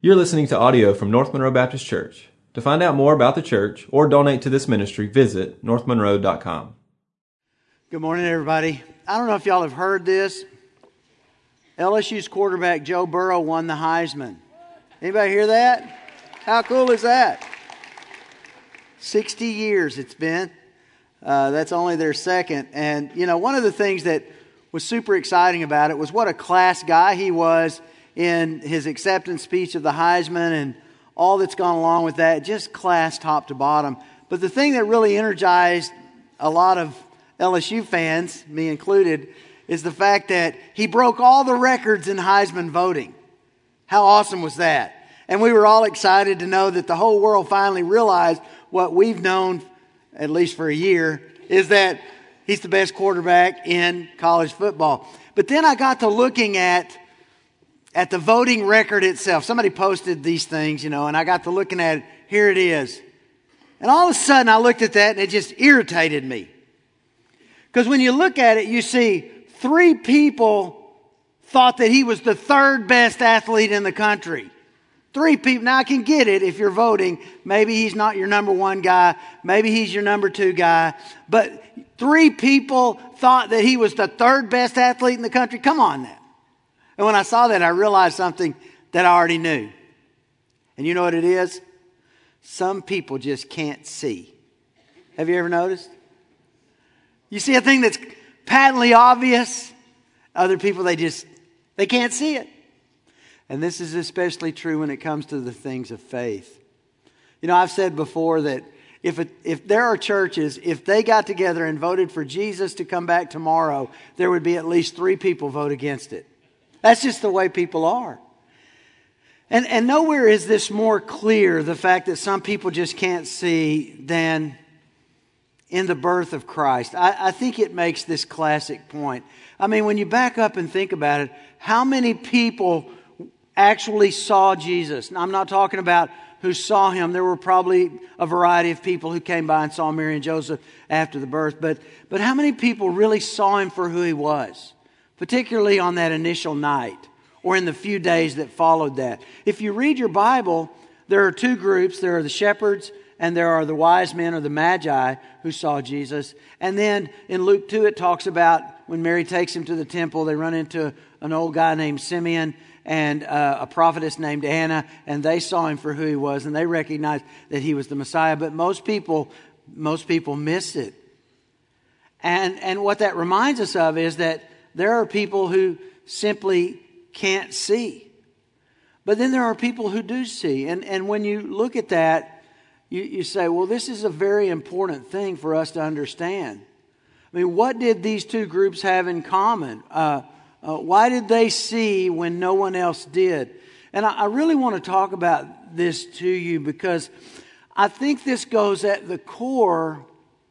You're listening to audio from North Monroe Baptist Church. To find out more about the church or donate to this ministry, visit northmonroe.com. Good morning, everybody. I don't know if y'all have heard this. LSU's quarterback Joe Burrow won the Heisman. Anybody hear that? How cool is that? 60 years it's been. That's only their second. And, you know, one of the things that was super exciting about it was what a class guy he was in his acceptance speech of the Heisman and all that's gone along with that, just class top to bottom. But the thing that really energized a lot of LSU fans, me included, is the fact that he broke all the records in Heisman voting. How awesome was that? And we were all excited to know that the whole world finally realized what we've known, at least for a year, is that he's the best quarterback in college football. But then I got to looking at the voting record itself. Somebody posted these things, you know, and I got to looking at it. Here it is. And all of a sudden I looked at that and it just irritated me. Because when you look at it, you see 3 people thought that he was the 3rd best athlete in the country. 3 people. Now I can get it if you're voting. Maybe he's not your number 1 guy. Maybe he's your number 2 guy. But 3 people thought that he was the 3rd best athlete in the country. Come on now. And when I saw that, I realized something that I already knew. And you know what it is? Some people just can't see. Have you ever noticed? You see a thing that's patently obvious. Other people, they can't see it. And this is especially true when it comes to the things of faith. You know, I've said before that if there are churches, if they got together and voted for Jesus to come back tomorrow, there would be at least 3 people vote against it. That's just the way people are. And nowhere is this more clear, the fact that some people just can't see, than in the birth of Christ. I think it makes this classic point. I mean, when you back up and think about it, how many people actually saw Jesus? Now, I'm not talking about who saw him. There were probably a variety of people who came by and saw Mary and Joseph after the birth. But how many people really saw him for who he was? Particularly on that initial night or in the few days that followed that. If you read your Bible, there are 2 groups. There are the shepherds and there are the wise men or the magi who saw Jesus. And then in Luke 2 it talks about when Mary takes him to the temple, they run into an old guy named Simeon and a prophetess named Anna, and they saw him for who he was and they recognized that he was the Messiah. But most people missed it. And what that reminds us of is that there are people who simply can't see. But then there are people who do see. And when you look at that, you say, well, this is a very important thing for us to understand. I mean, what did these 2 groups have in common? Why did they see when no one else did? And I really want to talk about this to you because I think this goes at the core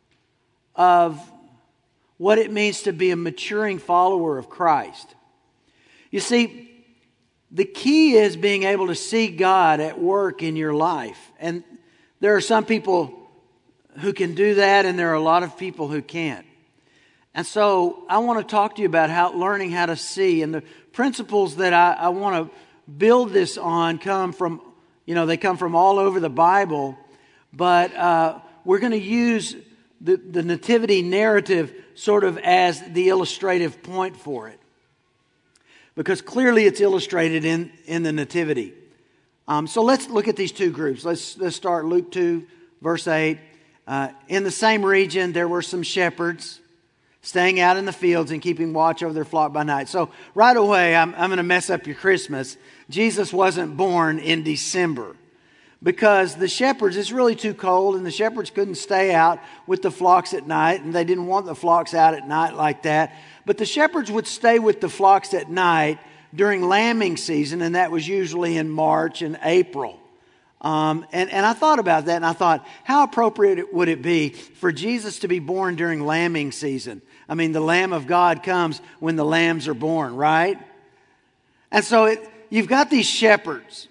of what it means to be a maturing follower of Christ. You see, the key is being able to see God at work in your life. And there are some people who can do that, and there are a lot of people who can't. And so I want to talk to you about learning how to see. And the principles that I want to build this on come from all over the Bible. But we're going to use the nativity narrative sort of as the illustrative point for it. Because clearly it's illustrated in the nativity. So let's look at these 2 groups. Let's start Luke 2, verse 8. In the same region there were some shepherds staying out in the fields and keeping watch over their flock by night. So right away, I'm going to mess up your Christmas. Jesus wasn't born in December. Because the shepherds, it's really too cold, and the shepherds couldn't stay out with the flocks at night, and they didn't want the flocks out at night like that. But the shepherds would stay with the flocks at night during lambing season, and that was usually in March and April. And I thought about that, and I thought, how appropriate would it be for Jesus to be born during lambing season? I mean, the Lamb of God comes when the lambs are born, right? And so you've got these shepherds.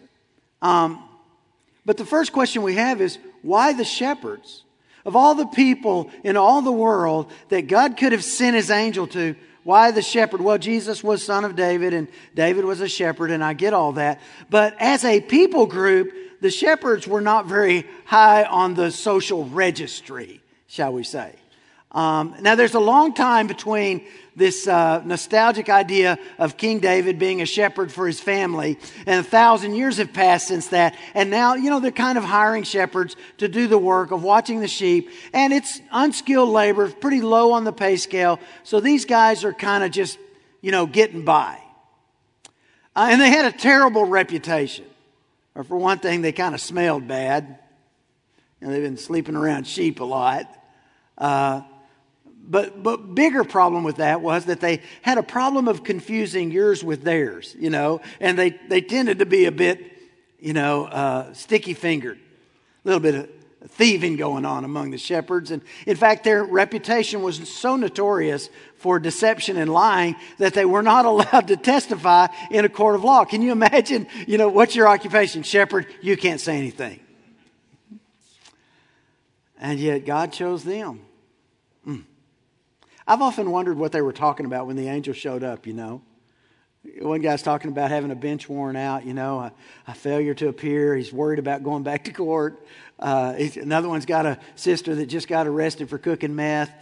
But the first question we have is, why the shepherds? Of all the people in all the world that God could have sent his angel to, why the shepherd? Well, Jesus was son of David, and David was a shepherd, and I get all that. But as a people group, the shepherds were not very high on the social registry, shall we say. Now, there's a long time between this nostalgic idea of King David being a shepherd for his family, and 1,000 years have passed since that. And now, they're kind of hiring shepherds to do the work of watching the sheep. And it's unskilled labor, pretty low on the pay scale. So these guys are kind of just, getting by. And they had a terrible reputation. Or for one thing, they kind of smelled bad. They've been sleeping around sheep a lot. But bigger problem with that was that they had a problem of confusing yours with theirs, and they tended to be a bit, sticky-fingered. A little bit of thieving going on among the shepherds. And in fact, their reputation was so notorious for deception and lying that they were not allowed to testify in a court of law. Can you imagine, what's your occupation? Shepherd, you can't say anything. And yet God chose them. I've often wondered what they were talking about when the angel showed up, One guy's talking about having a bench worn out, a failure to appear. He's worried about going back to court. Another one's got a sister that just got arrested for cooking meth,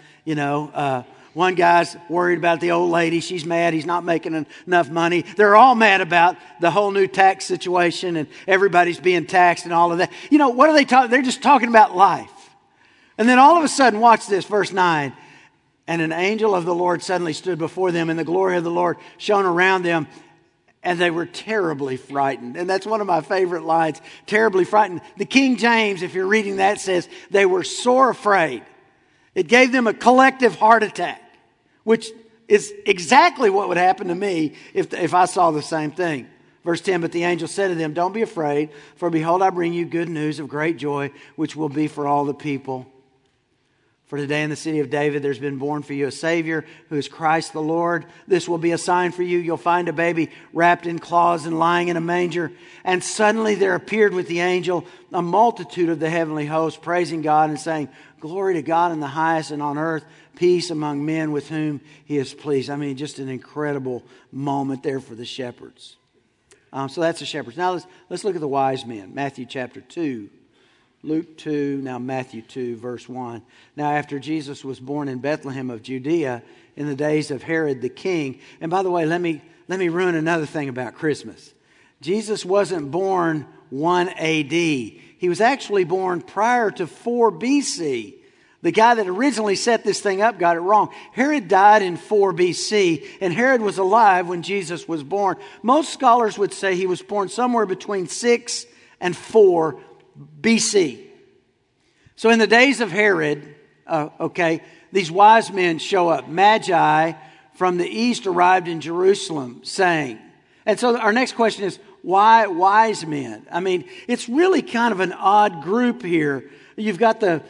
One guy's worried about the old lady. She's mad. He's not making enough money. They're all mad about the whole new tax situation and everybody's being taxed and all of that. What are they talking? They're just talking about life. And then all of a sudden, watch this, verse 9. And an angel of the Lord suddenly stood before them, and the glory of the Lord shone around them, and they were terribly frightened. And that's one of my favorite lines, terribly frightened. The King James, if you're reading that, says they were sore afraid. It gave them a collective heart attack, which is exactly what would happen to me if I saw the same thing. Verse 10, but the angel said to them, don't be afraid, for behold, I bring you good news of great joy, which will be for all the people. For today in the city of David, there's been born for you a Savior who is Christ the Lord. This will be a sign for you. You'll find a baby wrapped in cloths and lying in a manger. And suddenly there appeared with the angel a multitude of the heavenly host, praising God and saying, glory to God in the highest, and on earth peace among men with whom He is pleased. Just an incredible moment there for the shepherds. So that's the shepherds. Now let's look at the wise men. Matthew chapter 2. Luke 2, now Matthew 2, verse 1. Now after Jesus was born in Bethlehem of Judea in the days of Herod the king. And by the way, let me ruin another thing about Christmas. Jesus wasn't born 1 AD. He was actually born prior to 4 BC. The guy that originally set this thing up got it wrong. Herod died in 4 BC, and Herod was alive when Jesus was born. Most scholars would say he was born somewhere between 6 and 4 BC. So in the days of Herod, these wise men show up. Magi from the east arrived in Jerusalem saying, and so our next question is, why wise men? It's really kind of an odd group here. You've got the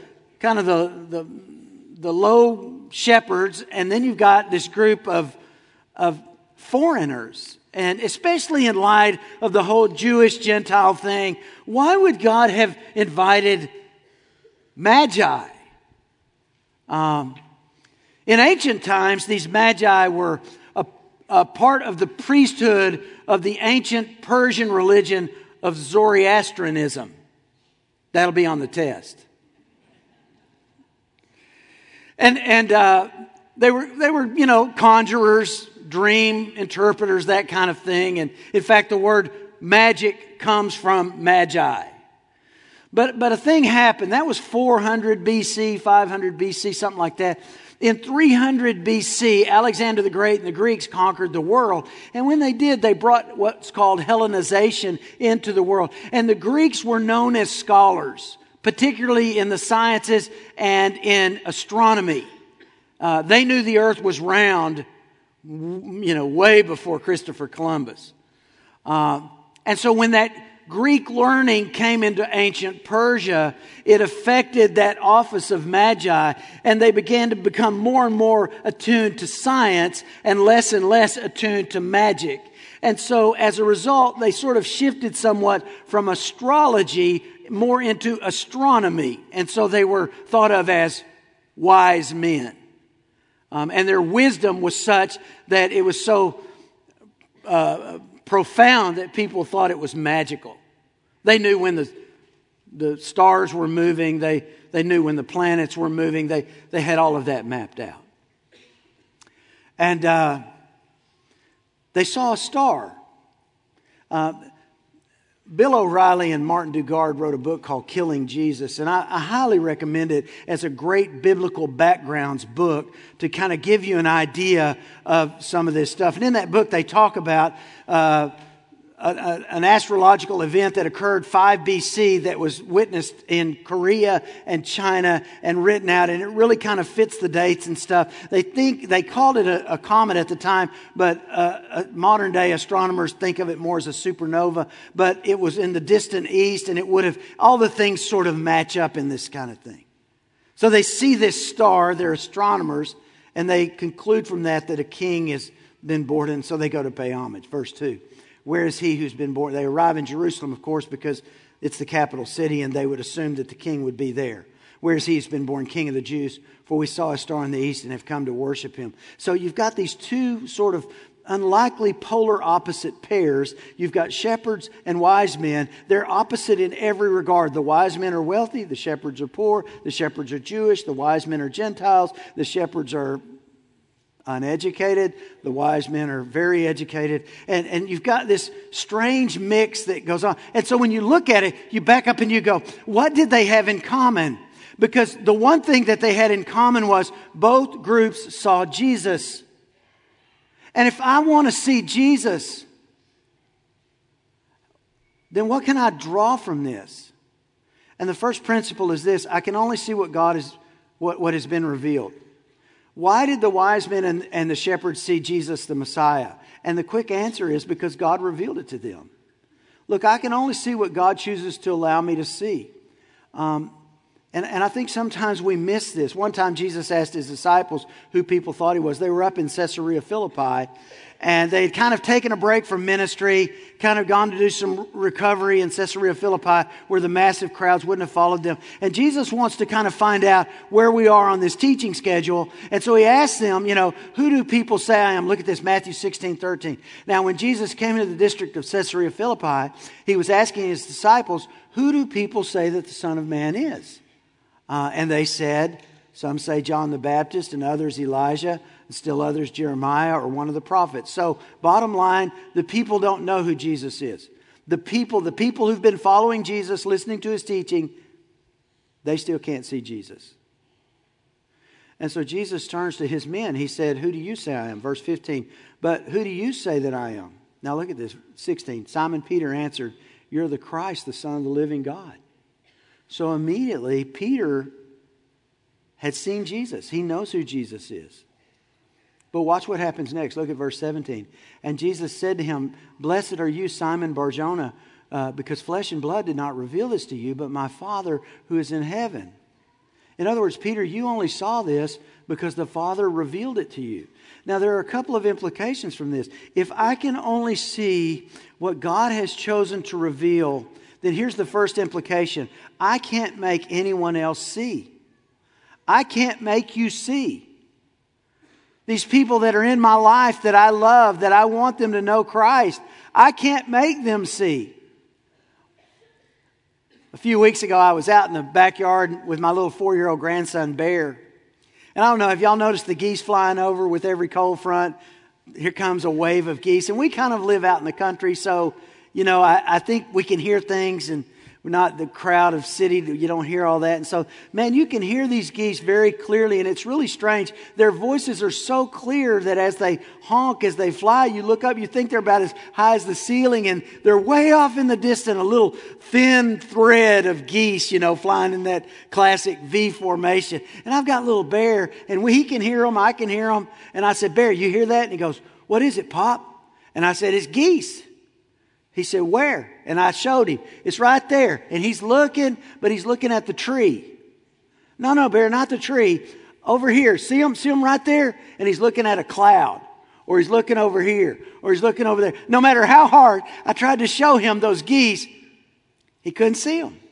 low shepherds, and then you've got this group of foreigners. And especially in light of the whole Jewish-Gentile thing, why would God have invited Magi? In ancient times, these Magi were a part of the priesthood of the ancient Persian religion of Zoroastrianism. That'll be on the test. And they were conjurers, dream interpreters, that kind of thing. And in fact, the word magic comes from magi. But a thing happened. That was 400 BC, 500 BC, something like that. In 300 BC, Alexander the Great and the Greeks conquered the world. And when they did, they brought what's called Hellenization into the world. And the Greeks were known as scholars, particularly in the sciences and in astronomy. They knew the earth was round, way before Christopher Columbus. And so when that Greek learning came into ancient Persia, it affected that office of magi, and they began to become more and more attuned to science and less attuned to magic. And so as a result, they sort of shifted somewhat from astrology more into astronomy. And so they were thought of as wise men. And their wisdom was such that it was so profound that people thought it was magical. They knew when the stars were moving. They knew when the planets were moving. They had all of that mapped out. And they saw a star. Bill O'Reilly and Martin Dugard wrote a book called Killing Jesus, and I highly recommend it as a great biblical backgrounds book to kind of give you an idea of some of this stuff. And in that book, they talk about an astrological event that occurred 5 BC that was witnessed in Korea and China and written out, and it really kind of fits the dates and stuff. They called it a comet at the time, but modern day astronomers think of it more as a supernova. But it was in the distant east, and it would have, all the things sort of match up in this kind of thing. So they see this star, they're astronomers, and they conclude from that a king has been born, and so they go to pay homage. Verse 2. Where is he who's been born? They arrive in Jerusalem, of course, because it's the capital city, and they would assume that the king would be there. Where is he who's been born King of the Jews? For we saw a star in the east and have come to worship him. So you've got these two sort of unlikely polar opposite pairs. You've got shepherds and wise men. They're opposite in every regard. The wise men are wealthy. The shepherds are poor. The shepherds are Jewish. The wise men are Gentiles. The shepherds are uneducated. The wise men are very educated. And you've got this strange mix that goes on. And so when you look at it, you back up and you go, what did they have in common? Because the one thing that they had in common was both groups saw Jesus. And if I want to see Jesus, then what can I draw from this? And the first principle is this: I can only see what God is, what has been revealed. Why did the wise men and the shepherds see Jesus the Messiah? And the quick answer is because God revealed it to them. Look, I can only see what God chooses to allow me to see. And I think sometimes we miss this. One time Jesus asked his disciples who people thought he was. They were up in Caesarea Philippi, and they had kind of taken a break from ministry, kind of gone to do some recovery in Caesarea Philippi where the massive crowds wouldn't have followed them. And Jesus wants to kind of find out where we are on this teaching schedule. And so he asks them, who do people say I am? Look at this, Matthew 16:13. Now, when Jesus came into the district of Caesarea Philippi, he was asking his disciples, who do people say that the Son of Man is? And they said, some say John the Baptist, and others Elijah, and still others Jeremiah or one of the prophets. So bottom line, the people don't know who Jesus is. The people who've been following Jesus, listening to his teaching, they still can't see Jesus. And so Jesus turns to his men. He said, who do you say I am? Verse 15, but who do you say that I am? Now look at this, 16. Simon Peter answered, you're the Christ, the Son of the living God. So immediately, Peter had seen Jesus. He knows who Jesus is. But watch what happens next. Look at verse 17. And Jesus said to him, blessed are you, Simon Bar-Jonah, because flesh and blood did not reveal this to you, but my Father who is in heaven. In other words, Peter, you only saw this because the Father revealed it to you. Now, there are a couple of implications from this. If I can only see what God has chosen to reveal, then here's the first implication. I can't make anyone else see. I can't make you see. These people that are in my life that I love, that I want them to know Christ, I can't make them see. A few weeks ago, I was out in the backyard with my little 4-year-old grandson, Bear. And I don't know if y'all noticed the geese flying over with every cold front. Here comes a wave of geese. And we kind of live out in the country, so I think we can hear things, and we're not the crowd of city. You don't hear all that. And so, man, you can hear these geese very clearly, and it's really strange. Their voices are so clear that as they honk, as they fly, you look up, you think they're about as high as the ceiling, and they're way off in the distance, a little thin thread of geese, flying in that classic V formation. And I've got little Bear, and he can hear them, I can hear them. And I said, Bear, you hear that? And he goes, what is it, Pop? And I said, it's geese. He said, where? And I showed him. It's right there. And he's looking, but he's looking at the tree. No, Bear, not the tree. Over here. See him right there? And he's looking at a cloud. Or he's looking over here. Or he's looking over there. No matter how hard I tried to show him those geese, he couldn't see them.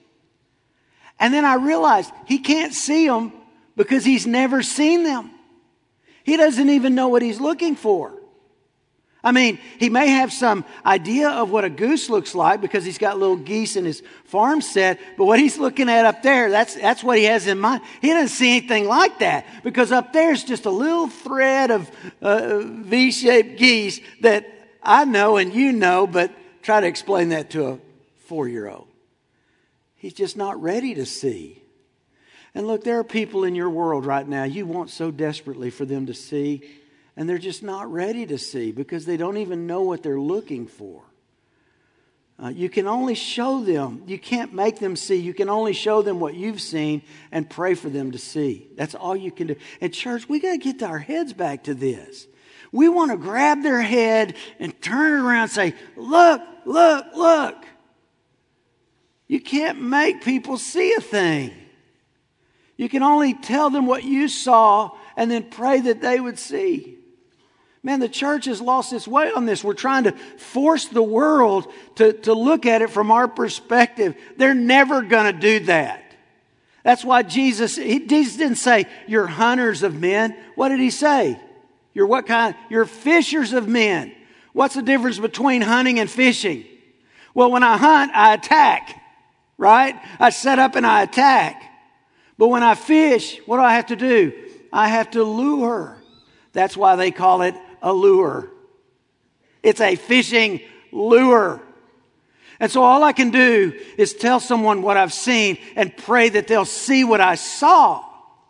And then I realized he can't see them because he's never seen them. He doesn't even know what he's looking for. I mean, he may have some idea of what a goose looks like because he's got little geese in his farm set, but what he's looking at up there, that's what he has in mind. He doesn't see anything like that because up there's just a little thread of V-shaped geese that I know and you know, but try to explain that to a 4-year-old. He's just not ready to see. And look, there are people in your world right now you want so desperately for them to see, and they're just not ready to see because they don't even know what they're looking for. You can only show them. You can't make them see. You can only show them what you've seen and pray for them to see. That's all you can do. And church, we got to get our heads back to this. We want to grab their head and turn it around and say, look, look, look. You can't make people see a thing. You can only tell them what you saw and then pray that they would see. Man, the church has lost its way on this. We're trying to force the world to look at it from our perspective. They're never going to do that. That's why Jesus didn't say, you're hunters of men. What did he say? You're what kind? You're fishers of men. What's the difference between hunting and fishing? Well, when I hunt, I attack, right? I set up and I attack. But when I fish, what do I have to do? I have to lure. That's why they call it a lure. It's a fishing lure. And so all I can do is tell someone what I've seen and pray that they'll see what I saw.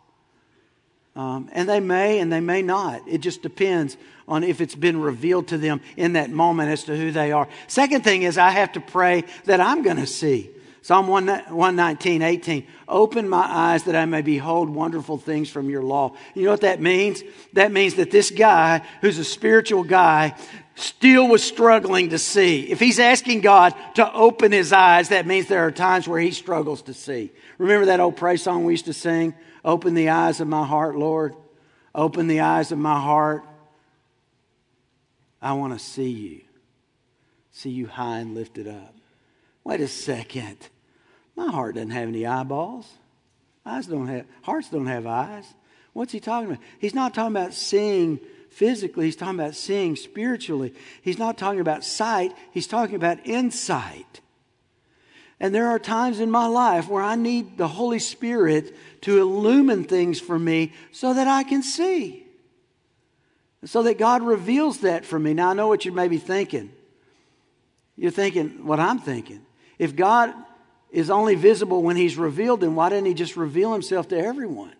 And they may not. It just depends on if it's been revealed to them in that moment as to who they are. Second thing is I have to pray that I'm going to see. Psalm 119:18. Open my eyes that I may behold wonderful things from your law. You know what that means? That means that this guy, who's a spiritual guy, still was struggling to see. If he's asking God to open his eyes, that means there are times where he struggles to see. Remember that old praise song we used to sing? Open the eyes of my heart, Lord. Open the eyes of my heart. I want to see you. See you high and lifted up. Wait a second. My heart doesn't have any eyeballs. Hearts don't have eyes. What's he talking about? He's not talking about seeing physically. He's talking about seeing spiritually. He's not talking about sight. He's talking about insight. And there are times in my life where I need the Holy Spirit to illumine things for me so that I can see. So that God reveals that for me. Now I know what you may be thinking. You're thinking what I'm thinking. If God is only visible when He's revealed, then why didn't He just reveal Himself to everyone?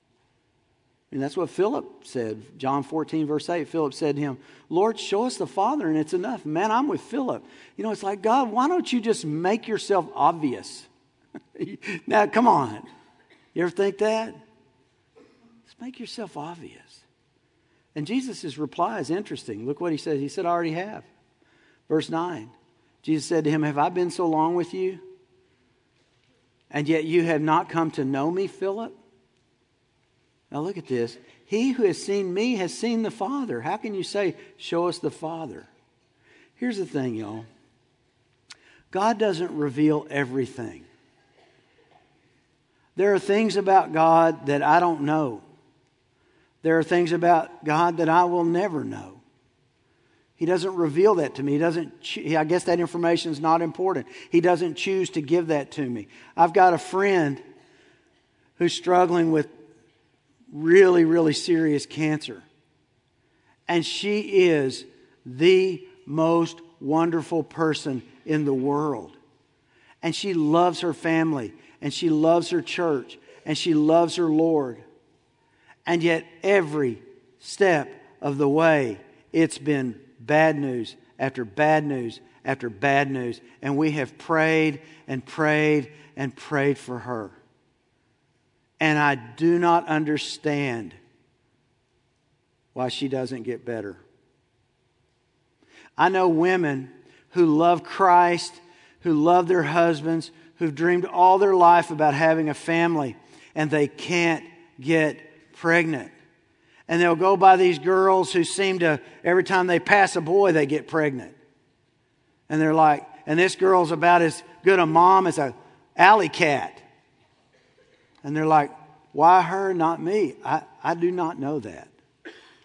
And that's what Philip said. John 14, verse 8, Philip said to Him, Lord, show us the Father and it's enough. Man, I'm with Philip. You know, it's like, God, why don't you just make yourself obvious? Now, come on. You ever think that? Just make yourself obvious. And Jesus' reply is interesting. Look what He said. He said, I already have. Verse 9. Jesus said to him, have I been so long with you? And yet you have not come to know me, Philip? Now look at this. He who has seen me has seen the Father. How can you say, show us the Father? Here's the thing, y'all. God doesn't reveal everything. There are things about God that I don't know. There are things about God that I will never know. He doesn't reveal that to me. I guess that information is not important. He doesn't choose to give that to me. I've got a friend who's struggling with really, really serious cancer. And she is the most wonderful person in the world. And she loves her family. And she loves her church. And she loves her Lord. And yet every step of the way, it's been bad news after bad news after bad news. And we have prayed and prayed and prayed for her. And I do not understand why she doesn't get better. I know women who love Christ, who love their husbands, who've dreamed all their life about having a family, and they can't get pregnant. And they'll go by these girls who seem to, every time they pass a boy, they get pregnant. And they're like, and this girl's about as good a mom as a alley cat. And they're like, why her, not me? I do not know that.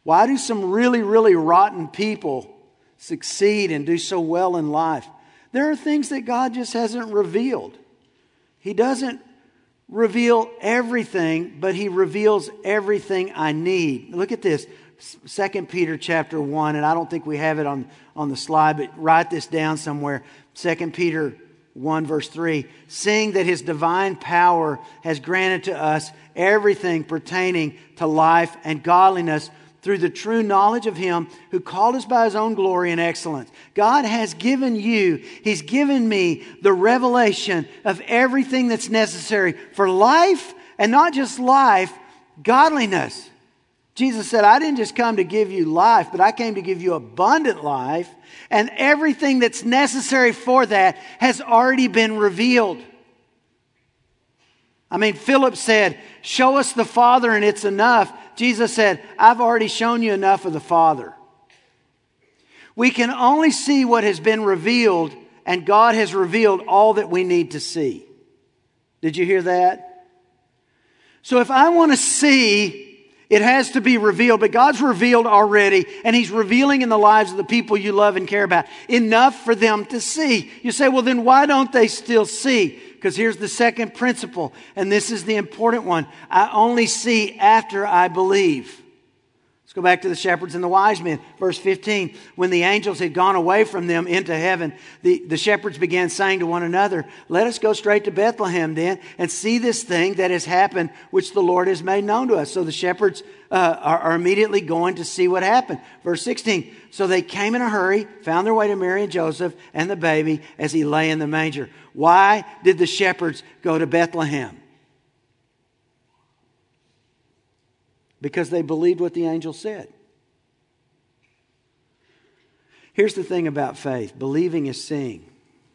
Why do some really, really rotten people succeed and do so well in life? There are things that God just hasn't revealed. He doesn't reveal everything, but He reveals everything I need. Look at this. 2 Peter chapter 1, and I don't think we have it on the slide, but write this down somewhere. 2 Peter 1 verse 3, seeing that His divine power has granted to us everything pertaining to life and godliness through the true knowledge of Him who called us by His own glory and excellence. God has given you, He's given me the revelation of everything that's necessary for life, and not just life, godliness. Jesus said, I didn't just come to give you life, but I came to give you abundant life. And everything that's necessary for that has already been revealed. I mean, Philip said, show us the Father and it's enough. Jesus said, I've already shown you enough of the Father. We can only see what has been revealed, and God has revealed all that we need to see. Did you hear that? So if I want to see, it has to be revealed, but God's revealed already, and He's revealing in the lives of the people you love and care about enough for them to see. You say, well, then why don't they still see? Because here's the second principle, and this is the important one. I only see after I believe. Let's go back to the shepherds and the wise men. Verse 15, when the angels had gone away from them into heaven, the shepherds began saying to one another, let us go straight to Bethlehem then and see this thing that has happened, which the Lord has made known to us. So the shepherds are immediately going to see what happened. Verse 16, so they came in a hurry, found their way to Mary and Joseph and the baby as he lay in the manger. Why did the shepherds go to Bethlehem? Because they believed what the angel said. Here's the thing about faith. Believing is seeing.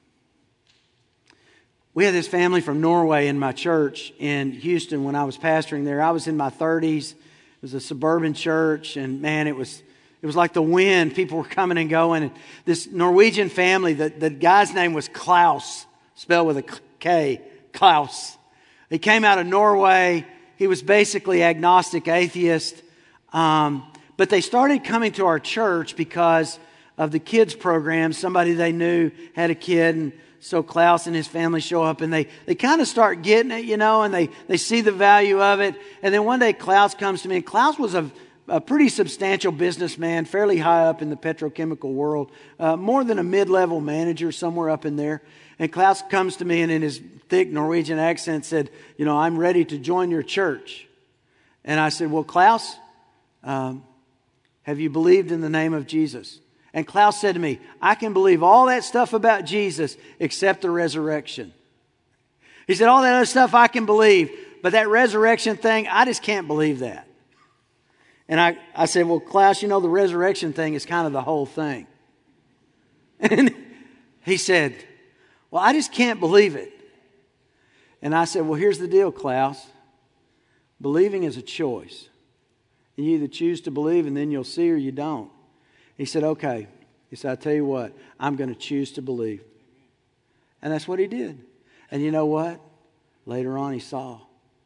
We had this family from Norway in my church in Houston when I was pastoring there. I was in my 30s. It was a suburban church, and man, it was like the wind. People were coming and going. And this Norwegian family, the guy's name was Klaus, spelled with a K, Klaus. He came out of Norway. He was basically agnostic, atheist. But they started coming to our church because of the kids program. Somebody they knew had a kid, and so Klaus and his family show up, and they kind of start getting it, and they see the value of it. And then one day Klaus comes to me, and Klaus was a pretty substantial businessman, fairly high up in the petrochemical world, more than a mid-level manager, somewhere up in there. And Klaus comes to me and in his thick Norwegian accent said, I'm ready to join your church. And I said, well, Klaus, have you believed in the name of Jesus? And Klaus said to me, I can believe all that stuff about Jesus except the resurrection. He said, all that other stuff I can believe, but that resurrection thing, I just can't believe that. And I said, well, Klaus, the resurrection thing is kind of the whole thing. And he said, well, I just can't believe it. And I said, well, here's the deal, Klaus. Believing is a choice. You either choose to believe and then you'll see, or you don't. He said, okay. He said, I'll tell you what, I'm going to choose to believe. And that's what he did. And you know what? Later on he saw.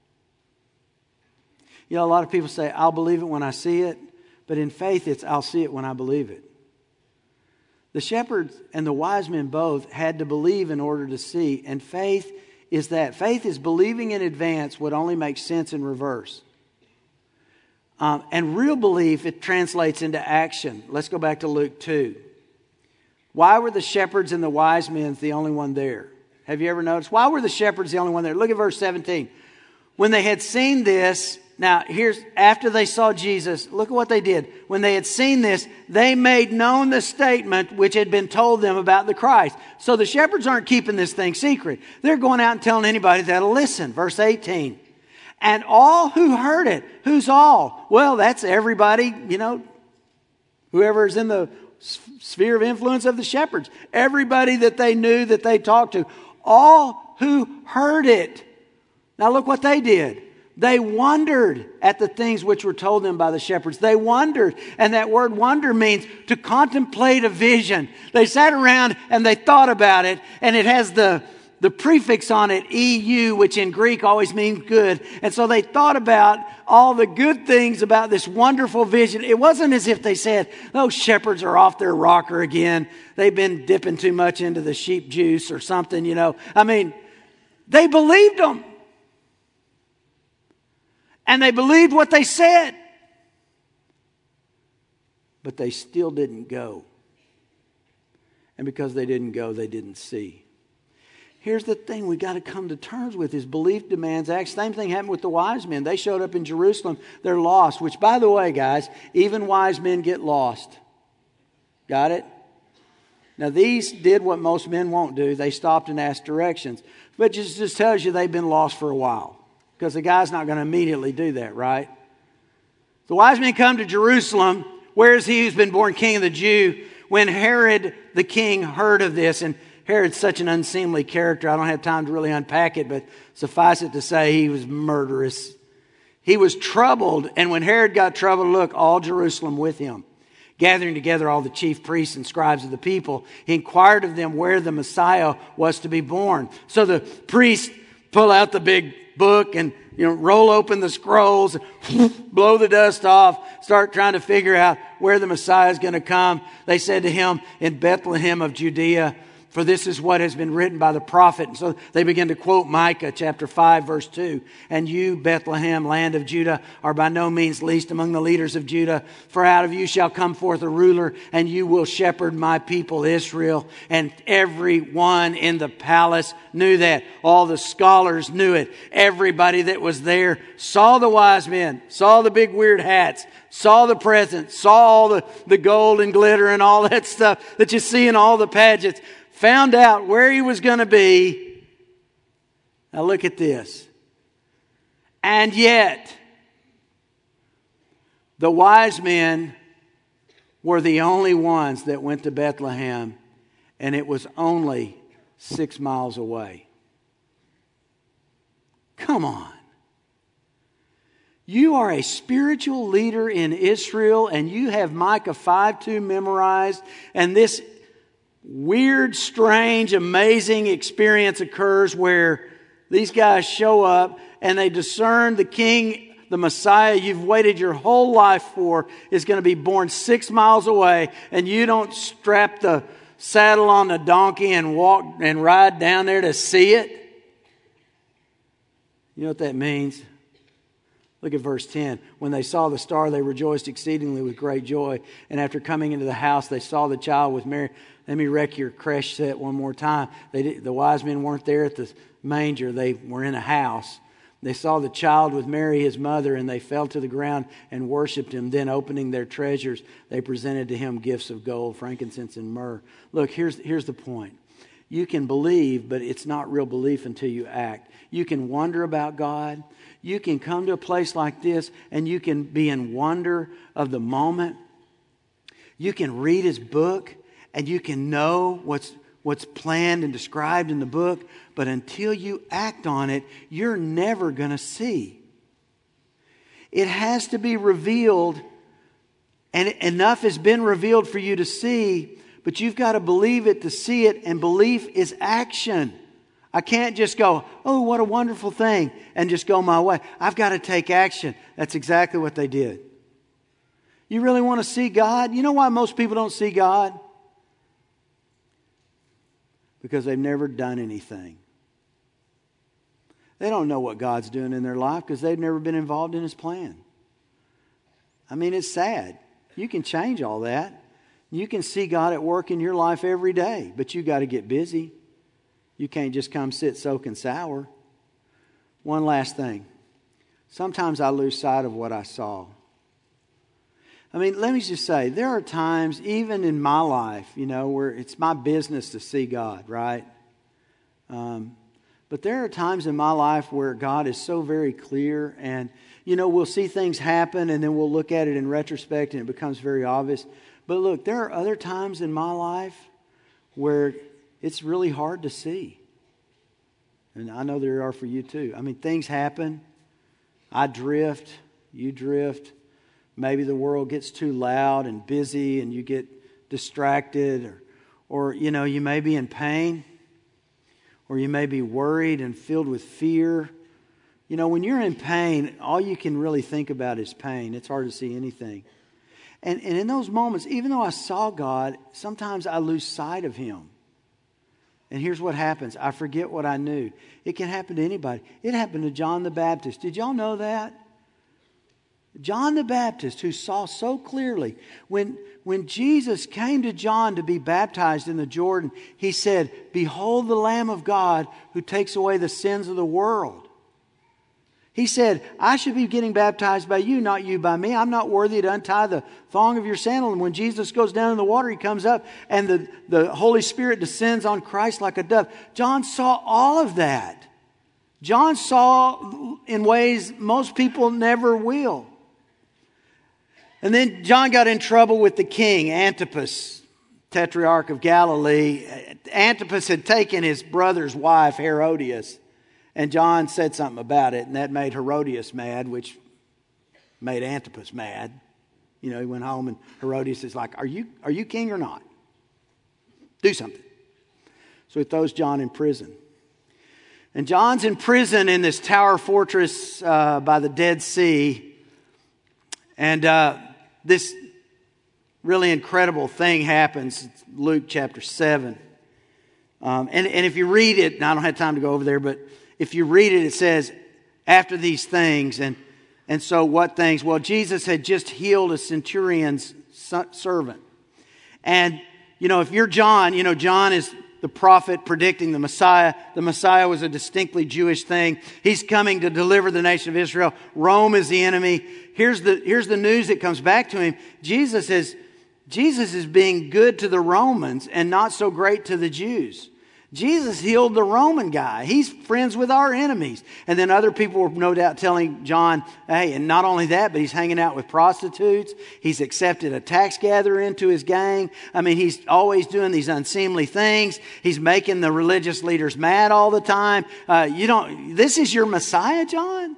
A lot of people say, I'll believe it when I see it. But in faith, it's I'll see it when I believe it. The shepherds and the wise men both had to believe in order to see. And faith is that. Faith is believing in advance what only makes sense in reverse. And real belief, it translates into action. Let's go back to Luke 2. Why were the shepherds and the wise men the only one there? Have you ever noticed? Why were the shepherds the only one there? Look at verse 17. When they had seen this, now here's after they saw Jesus, look at what they did. When they had seen this, they made known the statement which had been told them about the Christ. So the shepherds aren't keeping this thing secret. They're going out and telling anybody that'll listen. Verse 18. And all who heard it. Who's all? Well, that's everybody, whoever is in the sphere of influence of the shepherds. Everybody that they knew, that they talked to. All who heard it. Now look what they did. They wondered at the things which were told them by the shepherds. They wondered. And that word wonder means to contemplate a vision. They sat around and they thought about it. And it has the the prefix on it, EU, which in Greek always means good. And so they thought about all the good things about this wonderful vision. It wasn't as if they said, those shepherds are off their rocker again. They've been dipping too much into the sheep juice or something, you know. I mean, they believed them. And they believed what they said. But they still didn't go. And because they didn't go, they didn't see. Here's the thing we got to come to terms with is belief demands action. Same thing happened with the wise men. They showed up in Jerusalem. They're lost. Which, by the way, guys, even wise men get lost. Got it? Now, these did what most men won't do. They stopped and asked directions. But it just tells you they've been lost for a while. Because the guy's not going to immediately do that, right? The wise men come to Jerusalem. Where is he who's been born king of the Jews? When Herod the king heard of this, and Herod's such an unseemly character, I don't have time to really unpack it, but suffice it to say he was murderous. He was troubled, and when Herod got troubled, look, all Jerusalem with him. Gathering together all the chief priests and scribes of the people, he inquired of them where the Messiah was to be born. So the priests pull out the big book and roll open the scrolls, blow the dust off, start trying to figure out where the Messiah is going to come. They said to him, in Bethlehem of Judea, for this is what has been written by the prophet. And so they begin to quote Micah chapter 5 verse 2. And you, Bethlehem, land of Judah, are by no means least among the leaders of Judah. For out of you shall come forth a ruler, and you will shepherd my people Israel. And everyone in the palace knew that. All the scholars knew it. Everybody that was there saw the wise men, saw the big weird hats, saw the presents, saw all the gold and glitter and all that stuff that you see in all the pageants. Found out where he was going to be. Now look at this. And yet, the wise men were the only ones that went to Bethlehem, and it was only 6 miles away. Come on. You are a spiritual leader in Israel, and you have Micah 5:2 memorized, and this weird, strange, amazing experience occurs where these guys show up and they discern the king, the Messiah you've waited your whole life for is going to be born 6 miles away, and you don't strap the saddle on the donkey and walk and ride down there to see it. You know what that means? Look at verse 10. When they saw the star, they rejoiced exceedingly with great joy. And after coming into the house, they saw the child with Mary. Let me wreck your crash set one more time. The wise men weren't there at the manger. They were in a house. They saw the child with Mary, his mother, and they fell to the ground and worshipped him. Then, opening their treasures, they presented to him gifts of gold, frankincense, and myrrh. Look, here's the point. You can believe, but it's not real belief until you act. You can wonder about God. You can come to a place like this and you can be in wonder of the moment. You can read his book and you can know what's planned and described in the book. But until you act on it, you're never going to see. It has to be revealed, and enough has been revealed for you to see, but you've got to believe it to see it, and belief is action. I can't just go, oh, what a wonderful thing, and just go my way. I've got to take action. That's exactly what they did. You really want to see God? You know why most people don't see God? Because they've never done anything. They don't know what God's doing in their life because they've never been involved in his plan. I mean, it's sad. You can change all that. You can see God at work in your life every day, but you got to get busy. You can't just come sit, soak, and sour. One last thing. Sometimes I lose sight of what I saw. I mean, let me just say, there are times, even in my life, where it's my business to see God, right? But there are times in my life where God is so very clear, and, we'll see things happen, and then we'll look at it in retrospect, and it becomes very obvious. But look, there are other times in my life where it's really hard to see. And I know there are for you too. I mean, things happen. I drift. You drift. Maybe the world gets too loud and busy and you get distracted. Or you may be in pain. or you may be worried and filled with fear. You know, when you're in pain, all you can really think about is pain. It's hard to see anything. And in those moments, even though I saw God, sometimes I lose sight of Him. And here's what happens. I forget what I knew. It can happen to anybody. It happened to John the Baptist. Did y'all know that? John the Baptist, who saw so clearly. When Jesus came to John to be baptized in the Jordan, he said, "Behold the Lamb of God who takes away the sins of the world." He said, "I should be getting baptized by you, not you by me. I'm not worthy to untie the thong of your sandal." And when Jesus goes down in the water, He comes up and the Holy Spirit descends on Christ like a dove. John saw all of that. John saw in ways most people never will. And then John got in trouble with the king, Antipas, Tetrarch of Galilee. Antipas had taken his brother's wife, Herodias. And John said something about it, and that made Herodias mad, which made Antipas mad. You know, he went home, and Herodias is like, are you king or not? Do something. So he throws John in prison. And John's in prison in this tower fortress by the Dead Sea. And this really incredible thing happens. It's Luke chapter 7. And if you read it, and I don't have time to go over there, but if you read it, it says, after these things, and so what things? Well, Jesus had just healed a centurion's servant. And, you know, if you're John, you know, John is the prophet predicting the Messiah. The Messiah was a distinctly Jewish thing. He's coming to deliver the nation of Israel. Rome is the enemy. Here's the news that comes back to him. Jesus is being good to the Romans and not so great to the Jews. Jesus healed the Roman guy. He's friends with our enemies. And then other people were no doubt telling John, hey, and not only that, but he's hanging out with prostitutes. He's accepted a tax gatherer into his gang. I mean, he's always doing these unseemly things. He's making the religious leaders mad all the time. This is your Messiah, John?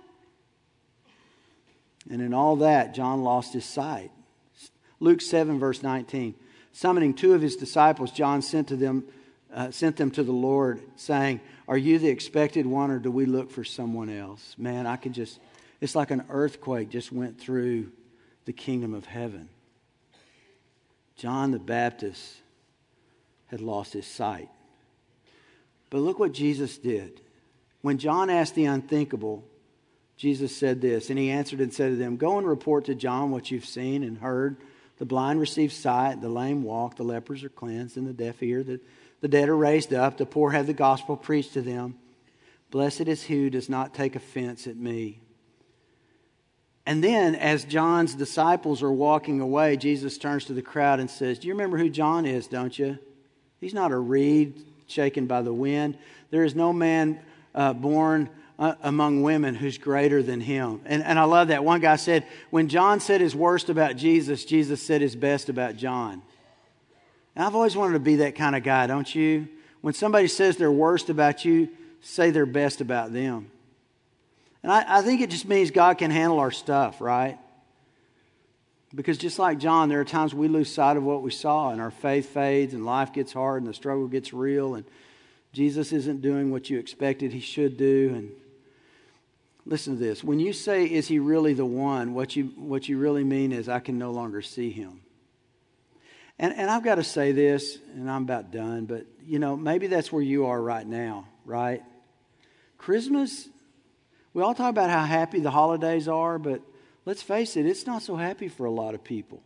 And in all that, John lost his sight. Luke 7, verse 19. Summoning two of his disciples, John sent them to the Lord, saying, "Are you the expected one, or do we look for someone else?" Man, it's like an earthquake just went through the kingdom of heaven. John the Baptist had lost his sight. But look what Jesus did. When John asked the unthinkable, Jesus said this, and He answered and said to them, "Go and report to John what you've seen and heard. The blind receive sight, the lame walk, the lepers are cleansed, and the deaf hear. The dead are raised up, the poor have the gospel preached to them. Blessed is he who does not take offense at me." And then, as John's disciples are walking away, Jesus turns to the crowd and says, "Do you remember who John is, don't you? He's not a reed shaken by the wind. There is no man born among women who's greater than him." And I love that. One guy said, when John said his worst about Jesus, Jesus said his best about John. And I've always wanted to be that kind of guy, don't you? When somebody says their worst about you, say their best about them. And I think it just means God can handle our stuff, right? Because just like John, there are times we lose sight of what we saw, and our faith fades, and life gets hard, and the struggle gets real, and Jesus isn't doing what you expected He should do. And listen to this. When you say, "Is He really the one?" what you really mean is, "I can no longer see Him." And I've got to say this, and I'm about done, but, you know, maybe that's where you are right now, right? Christmas, we all talk about how happy the holidays are, but let's face it, it's not so happy for a lot of people.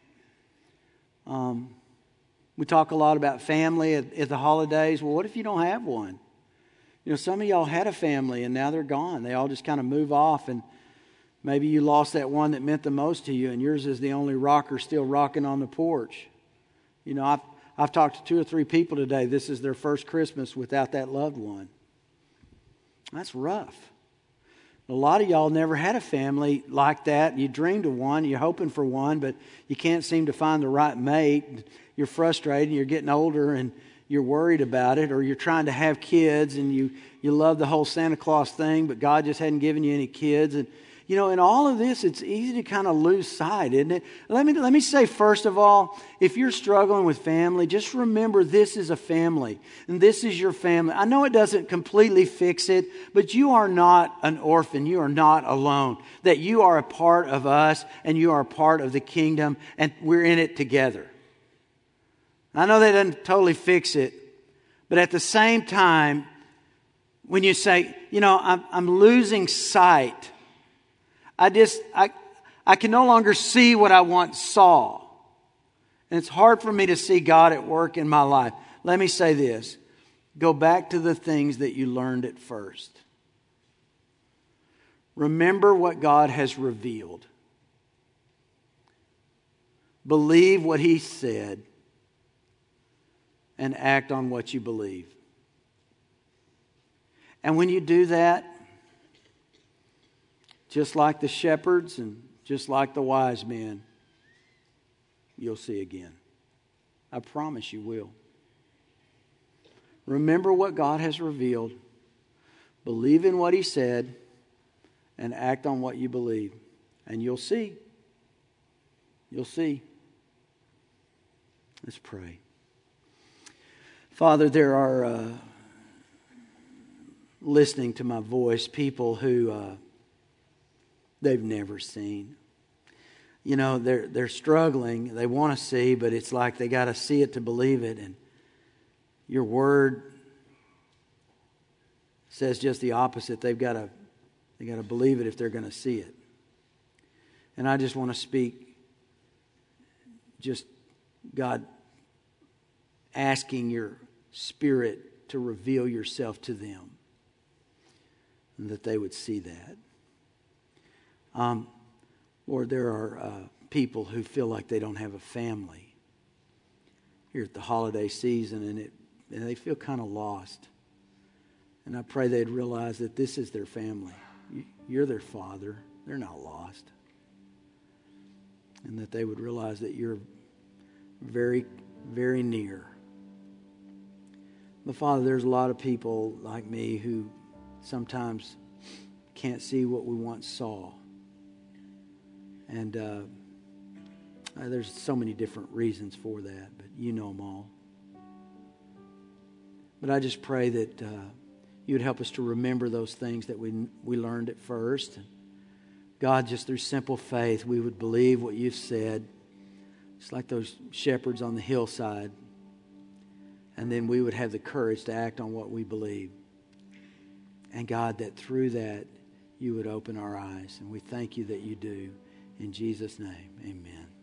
We talk a lot about family at the holidays. Well, what if you don't have one? You know, some of y'all had a family and now they're gone. They all just kind of move off, and maybe you lost that one that meant the most to you, and yours is the only rocker still rocking on the porch. You know, I've talked to 2 or 3 people today. This is their first Christmas without that loved one. That's rough. A lot of y'all never had a family like that. You dreamed of one, you're hoping for one, but you can't seem to find the right mate. You're frustrated, you're getting older, and you're worried about it, or you're trying to have kids, and you love the whole Santa Claus thing, but God just hadn't given you any kids. And You know, in all of this, it's easy to kind of lose sight, isn't it? Let me say, first of all, if you're struggling with family, just remember this is a family, and this is your family. I know it doesn't completely fix it, but you are not an orphan. You are not alone. That you are a part of us, and you are a part of the kingdom, and we're in it together. I know that doesn't totally fix it, but at the same time, when you say, you know, I'm losing sight, I can no longer see what I once saw. And it's hard for me to see God at work in my life. Let me say this. Go back to the things that you learned at first. Remember what God has revealed. Believe what He said. And act on what you believe. And when you do that, just like the shepherds and just like the wise men, you'll see again. I promise you will. Remember what God has revealed. Believe in what He said. And act on what you believe. And you'll see. You'll see. Let's pray. Father, there are, listening to my voice, people who they've never seen. You know, they're struggling. They want to see, but it's like they got to see it to believe it. And your word says just the opposite. They got to believe it if they're going to see it. And I just want to speak, just God, asking your Spirit to reveal yourself to them, and that they would see that. Lord, there are people who feel like they don't have a family here at the holiday season, and they feel kind of lost. And I pray they'd realize that this is their family. You're their father. They're not lost. And that they would realize that you're very, very near. But Father, there's a lot of people like me who sometimes can't see what we once saw. And there's so many different reasons for that, but you know them all. But I just pray that you'd help us to remember those things that we learned at first. And God, just through simple faith, we would believe what you've said. It's like those shepherds on the hillside. And then we would have the courage to act on what we believe. And God, that through that, you would open our eyes. And we thank you that you do. In Jesus' name, amen.